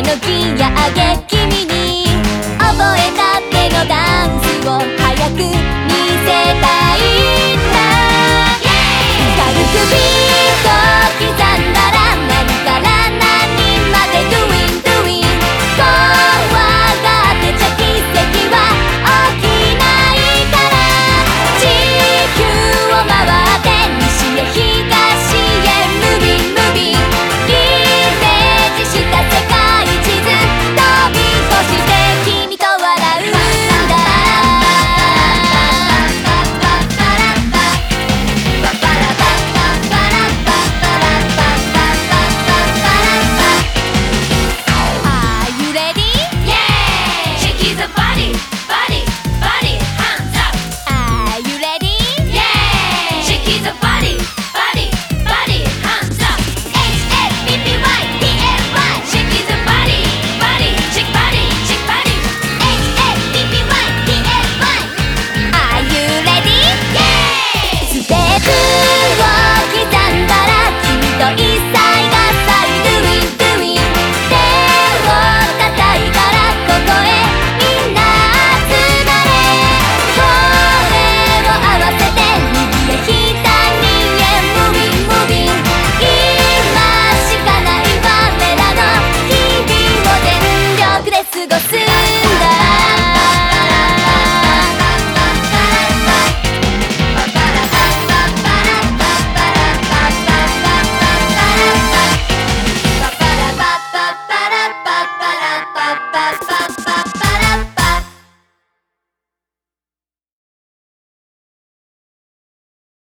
のギア上げ君に覚えたてのダンスを早く見せたいんだ。軽くビート刻んだら何から何まで Doing Doing 怖がってちゃ奇跡は起きないから地球を回って西へ東へムビンムビンイメージした世界地図飛び越して君と笑うんだ。Are you ready? Yeah! Shake his body, body, body, hands up. Are you ready? Yeah! Shake his body, body, body, hands up. H-A-P-P-Y-T-A-Y Shake his body, body, shake body, shake body. H-A-P-P-Y-T-A-Y Are you ready? Yeah! ステップ